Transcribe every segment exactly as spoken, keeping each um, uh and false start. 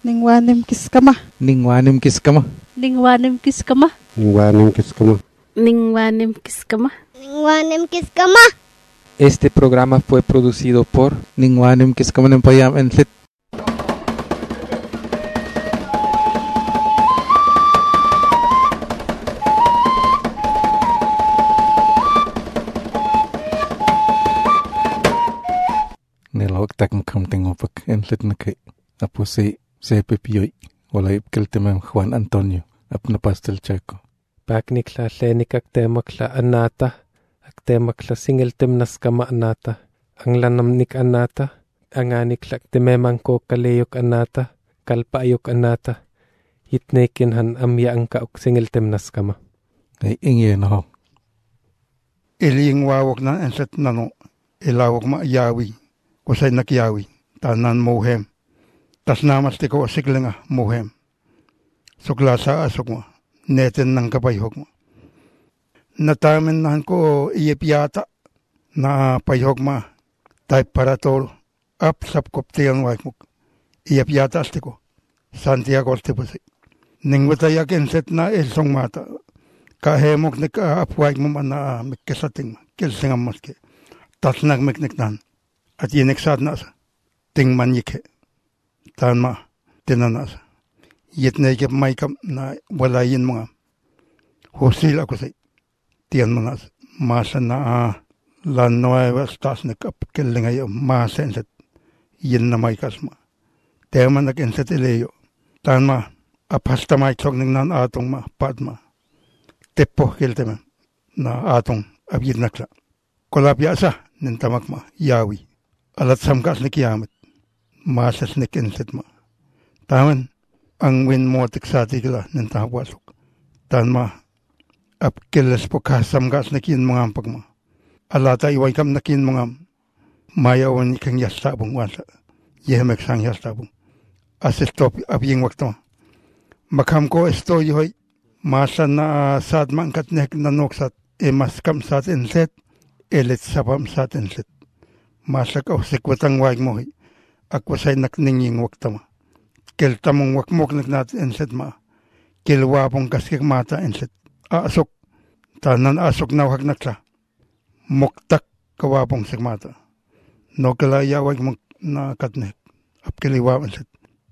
Ningwanim kiskama. Ningwanim kiskama. Ningwanim kiskama. Ningwanim kiskama. Ningwanim kiskama. Ningwanim kiskama. Este programa fue producido por Ningwanim Kiskama Nempayam en Lit. Nilawag takam kam tingopak en Lit na kay. Apo si Sepe Pioy. Wala ipkel temem Juan Antonio. Ap na pastel Chaco. Paknikla lenikak temakla anata. Temakla singel temnaskama anata. Ang lanamnik anata. Ang aniklak tememang ko kaleyok anata. Kalpaayok anata. Yitnekin han amya ang kaok singel temnaskama. Ay ingye na ho. Iling wawak na enset nano. Ilawak ma yawi. Kusay nakyawi. Tanan mohem. Tas namas tiko asiklinga mohem. Suklasa asok mo. Neten ng kapayhok mo. Natamin nahan ko iyepyata na payhok ma. Type paratol. Up sapkop tiyang waik mo. Iyepyata asti ko. Santiago asti po si. Ningwatayak inset na ilsong mata. Kahemok ni ka apwaik mo man na mikisating ma. Kilsingam maski. Tas nagmikniknan. At yineksad na sa. Tingman yike. Tan ma. Tinanasa. Yitnekip maikam na walayin mga. Husil ako sa. Tiyan mo na masa na uh, la nueva stas na kapkiling ay masa inset yin na may kasma. Tema na kinset ilayo. Tan ma apasta may tsog ng nan atong ma padma. Tepo kilte man na atong abid nakla. Kolapya sa nintamak ma yawi. Alat samkas na kiyamat. Masas na kinset ma. Taman ang win mo tiksati kila nintahapwasok. Tan ma ap kilas po kasam gas na kin mga ampag mo. Alata iway kam na kin mga mayawan ikang yastabong wansa. Yehemek sang yastabong. Asistop ap yung wakto. Makam ko esto yoy masa na sad mangkat nek na noksat e mas kam sat inset elit sapam sat inset. Masa ka sikwatang wag mo hi. Akwasay nakninging wakto mo. Keltamong wakmok nagnat inset ma. Kilwapong kaskik mata inset. Asok, tanan asok na wag nakla. Moktak kawapong sigmata. No kala yawag mong nakatnek. Apkiliwaman sit.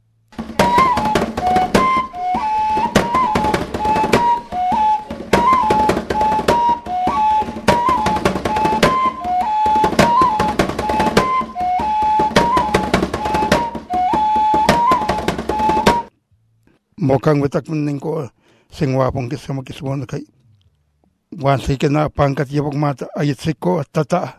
Mokang witak maning ko singwapong kisama kisama na kay wansi ka na pangkat yabog mata ayit siko at tata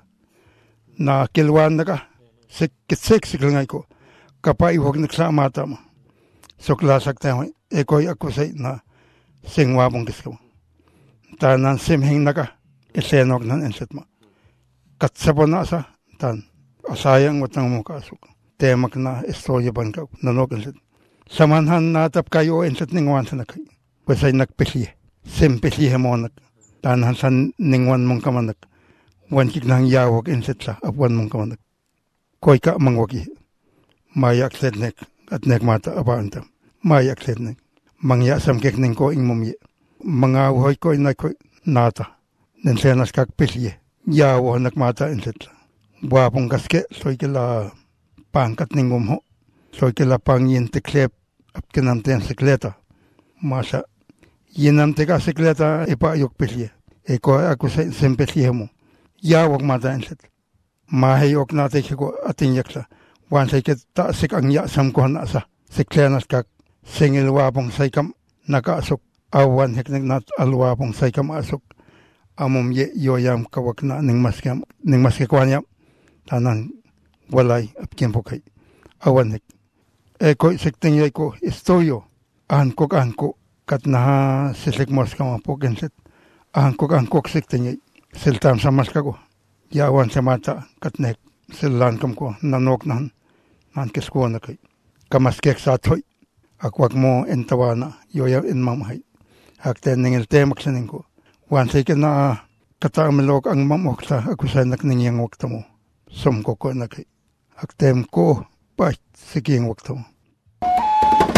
na kilwan na ka sikitsik sikil ngay ko kapay huwag nagsa mata mo so klasak tayo ekoy ako say na singwapong kisama tanan simhing na ka isenok nan enset mo katsabo na sa tan asayang watang mo kasuk temak na istorya ban ka nanok enset samanhan natap kayo enset ningwan sa na kayo Kusay nagpilye. Simpilye mo nag. Tanahan sa ningwan mong kamanak. Wankik nang yawag inset sa apuan mong kamanak. Koy ka mangwagi. Mayak sednek at nek mata apaantam. Mayak sednek. Mangya samkik ning ko ing mumye. Mga uhoy koy na koy nata. Nensenas kak pilye. Yawo nak mata inset sa. Wapong kaske soy kila pangkat ning umho. Soy kila pangyin tiklep at kinamtiyan sikleta. Masa Yinam teka sikleta ipa yok pilye. Eko ako sa simpilye mo. Yawag mata inset. Mahayok natin ko ating yaksa. Wansay kita sik ang yasam ko na sa. Siklenas kak singil wapong saykam nakaasok. Awan hiknig nat alwapong saykam asok. Amom ye yoyam kawak na ning maskam. Ning maskikwanyam. Tanan walay apkin po kay. Awan hik. Eko sikting yay ko istoyo. Ankok ankok. Kat na sisik mos ka mga po genset. Angkok angkok sik tingi. Siltam sa mas ka ko. Yawan sa mata katnek. Silan kam ko nanok nahan. Nankis ko na kay. Kamaskek sa toy. Akwag mo entawana. Yoya in mamahay. Hakten ningil temak sining ko. Wansay ka na kataamilok ang mamok sa ako sa nakningyang wakta mo. Sumko ko na kay. Haktem ko. Pait siking wakta mo.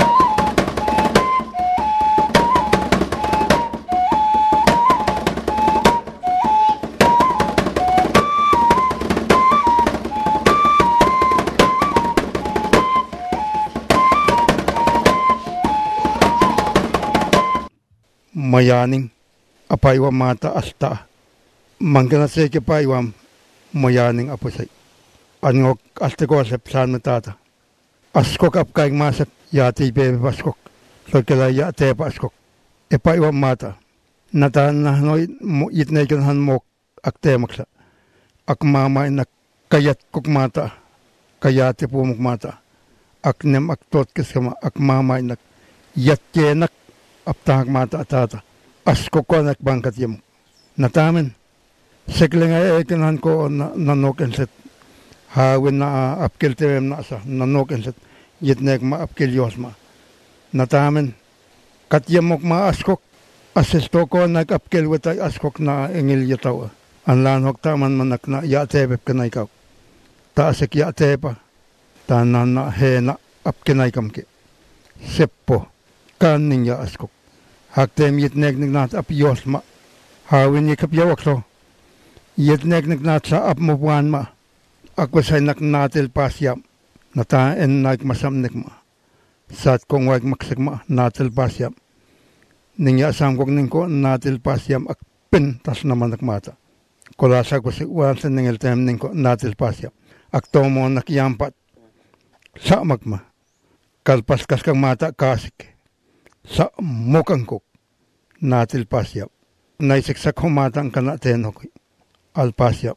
mayaning apaiwa mata asta mangkana seke paiwam mayaning apusay angok asteko sep san tata askok apkaing masak yati bebe paskok lokela yate paskok epaiwa mata natan na noy itne kan han mok akte maksa akmama inak kayat kok mata kayate pumuk mata aknem aktot kesama akmama inak yatkenak aptahak mata tata askokonak bangkat yem natamen seklenga ekenan ko nanoken set hawin na apkel tem na sa nanoken set yitnek ma apkel yosma natamen katyamok ma askok asesto ko nak apkel wetay askok na engel yatawa anlanok taman manak na yatebep kanay ka taasek yatepa tanan na hena apkenay kamke seppo kanin ya askok haktem yitnek nat ap yosma hawin yikap yawakso yitnek nat sa ap mubuan ma ako say nak natil pasyam nata en nak masamnek ma sat kong wag maksik ma natil pasyam ninya samkok ningko natil pasyam ak pen tas naman nakmata kolasa ko si uwan sa ningel tem ningko natil pasyam ak tomo nakyampat sa magma kalpas kas kang mata kasik sa mukang kok natil pasyam naisiksak humatang kana tenok al pasyam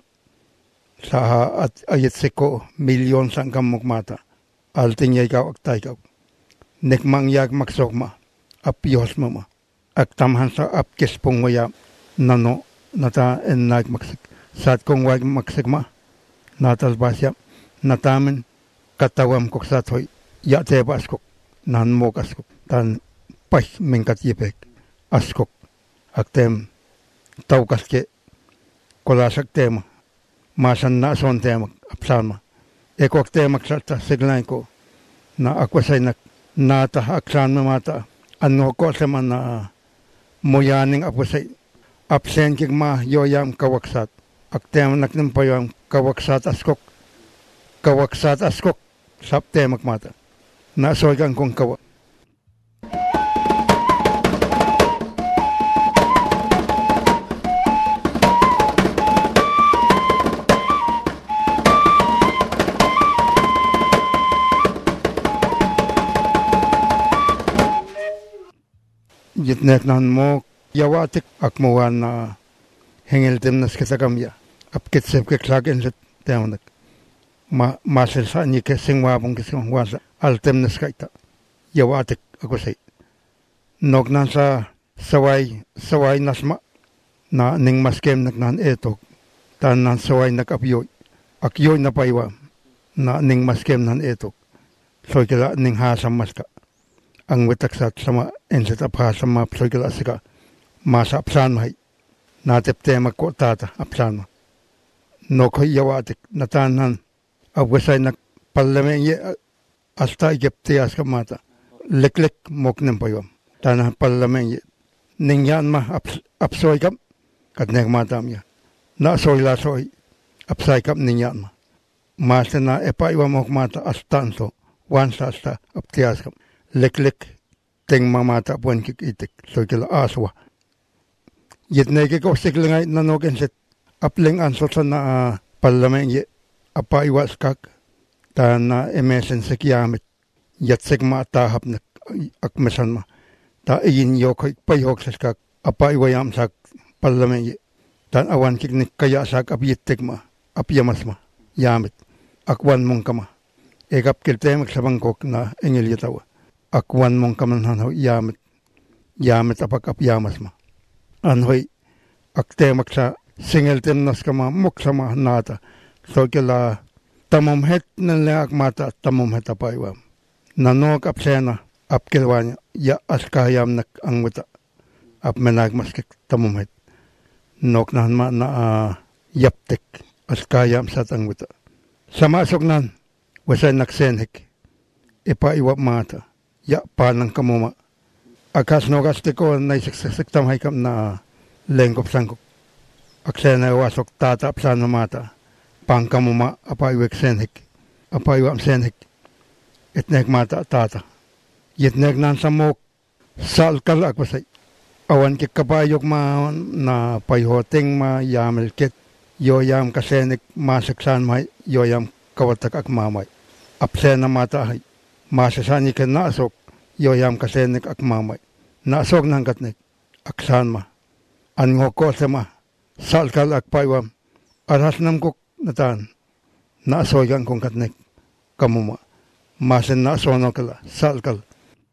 sa at ayat seko milyon sang kamuk mata al tingay kaw ak tay kaw nekmang yag maksok ma apiyos mo ma ak tamhan sa apkes pong waya nano nata en nag maksik sat kong wag maksik ma natal pasyam natamen katawam kok satoy yate paskok nan mo kaskok tan pay mingkat yipek askok aktem taw kaske kolasak tema masan na son tema apsalma ekok tema ksalta siglain ko na akwasay nak nata aksan mata ano ko sa na moyaning akwasay apsen kik ma yoyam kawaksat aktem naknem payam kawaksat askok kawaksat askok sap tema mata na soygan kong kawa yitnek nan mo yawatik akmuwan na hengel timnas kitakamya apkitsep kiklagen lit temonak ma masel sa ni ke singwabong kisong wasa al timnas kaita yawatik akusay nog nan sa saway saway nasma na ning maskem nagnan etok tan nan saway nakapyoy akyoy na paywa na ning maskem nan etok soy kila ning hasam maska ang witaksat sama enset apha sama psoykala sika masa apsan mai natep tema ko tata apsan ma no koy yawatik natanan abwasay nak parlamen ye asta igepte aska mata leklek moknem payom tanah parlamen ye ningyan ma apsoy kam katnek matam ya na soy la soy apsay kam ningyan ma masa na epa iwa mok mata astanso wansa asta aptias kam leklek teng mamata puan kik itik so kila aswa yitne ke ko siklengay nanoken set apling ansot sa na uh, parlamen ye apa iwas kak ta na emesen sa kiyamit yatsek ma tahap na akmesan ma ta iyin yo koy payhok sa kak apa iwayam sa parlamen ye tan awan kik nik kaya sa apyitek ma apyamas ma yamit akwan mong kama ekap kiltemek sa bangkok na engel yatawa akwan mong kamanhan ho yamit yamit apak apyamas ma anhoy aktemak sa singel timnas kama muksama nata so kila tamom het nile akmata tamom het apaywa nanok apsena apkilwanya ya askayam nak angwita apmenag maskik tamom het nok nan ma na uh, yaptek askayam sat angwita samasok nan wasay naksenhik ipaiwap mata ya panang kamuma akas no gaste ko na siksik tamay kam na lengkop sangkop aksena wasok tata apsan mata pang kamuma apa iwek senhik apa iwam senhik etnek mata tata yetnek nan samok sal kal akwasay awan ki kapayok ma na payhoteng ma yamel ket yoyam kasenik masaksan ma yoyam kawatak ak mamay apsena mata hay masasani ken nasok yoyam kasenik ak mamay nasok nang katnek aksan ma an ngoko sama salkal ak paywam aras nam kok natan nasoyan kong katnek kamuma masen nasono kala salkal.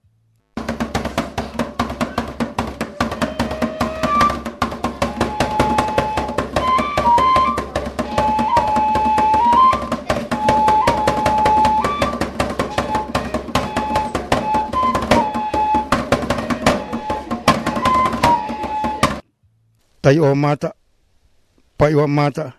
Tayo mata, payo mata,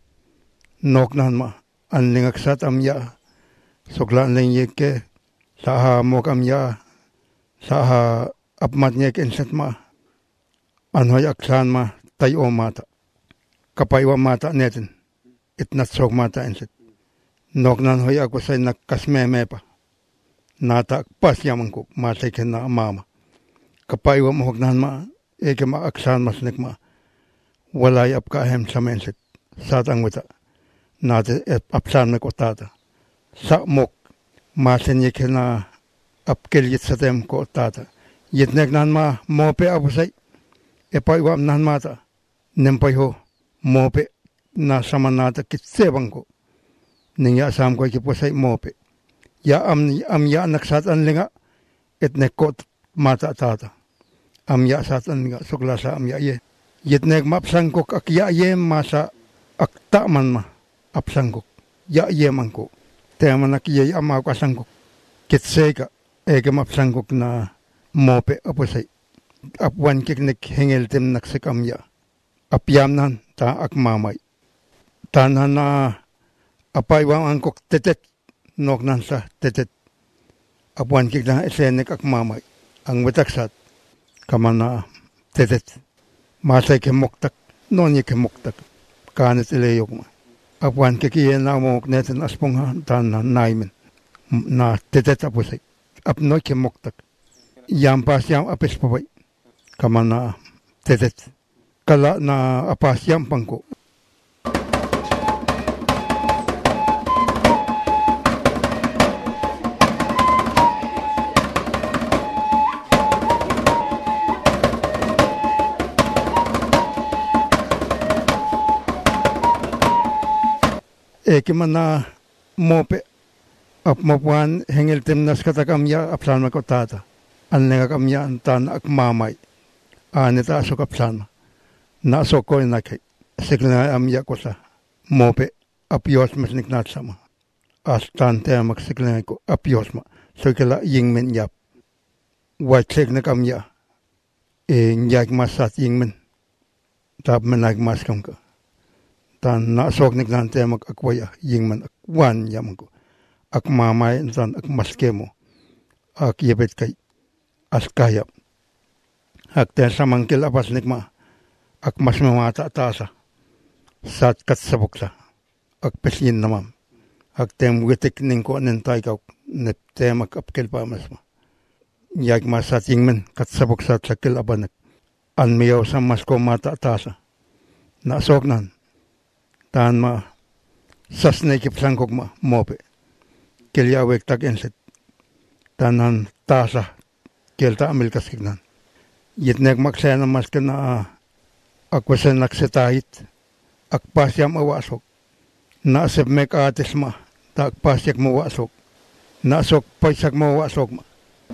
nok nan ma, anling aksat amya, suklaan ling yeke, saha mok amya, saha apmat nyek insat ma, anhoy aksan ma, tayo mata, kapayo mata netin, itnat sok mata insat, nok nan hoy ako say nakasmeme pa, nata pas yaman ko, masay ken na mama, kapayo mohok nan ma, eke ma aksan masnik ma, walay apka hem sa mensit satang wita nate apsan me kotata sa mok masen yeke na apkel yit satem kotata yitnek nan ma mope abusay epay wam nan mata nempay ho mope na samanata kitsebang ko ningya sam ko kipusay mope ya am am ya naksatan linga etnek kot mata tata am ya satan linga sukla sa am ya ye yitnek mapsangkok ak yaye masa ak taman ma apsangkok yaye mangko teman ak yaye ama ko sangkok kitseka ege mapsangkok na mope apusay apwan kiknek hengel tem naksikam ya apyam nan ta ak mamay tanan na apaywan angkok tetet nok nan sa tetet apwan kik na esenek ak mamay ang wetaksat kamana tetet masay ke moktak, nonye ke moktak, kanet ileyok ma. Apuan ke kiye na mok neten aspong ha, tan na naimen, na tetet apusay, apnoy ke moktak. Yam pas yam apes papay, kama na tetet, kala na apas yam pangko. Eke mana mope ap mapuan hengel temnas katakamya apsan makotata anlenga kamya antan ak mamay aneta asok apsan na soko nakay sikna amya ko sa mope apios mas niknat sama astan te mak sikna ko apios ma so kala yingmen yap wachek na kamya e nyak masat yingmen tap menag mas kam ka tan na sok nik nan te mag akwaya yingman akwan yam ko ak mamay tan ak maskemo ak yebet kay askaya ak te samangkil apas nik ma ak mas mamata tasa sat kat sabuksa ak pesin namam ak tem witik ning ko nen tay ka ne te mag apkel pa mas ma yag masat yingmen kat sabuksa sakil abanak an miyaw sa mas ko mata tasa na sok nan tan ma sasne ki psangkok ma mope kelya wek tak enset tanan tasa kelta amil kasignan yitnek maksena maskena akwasen naksetahit akpasyam awasok nasep mek atis ma tak pasyak mo wasok nasok paysak mo wasok ma.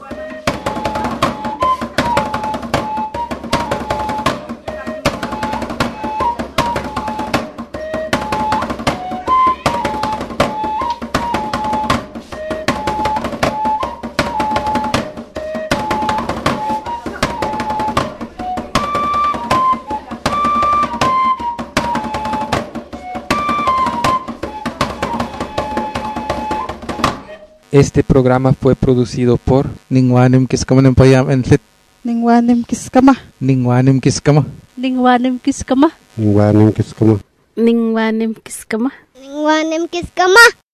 Este programa fue producido por Ningwanim kiskama ng payam enlit. Ningwanim kiskama. Ningwanim kiskama. Ningwanim kiskama. Ningwanim kiskama. Ningwanim kiskama. Ningwanim kiskama.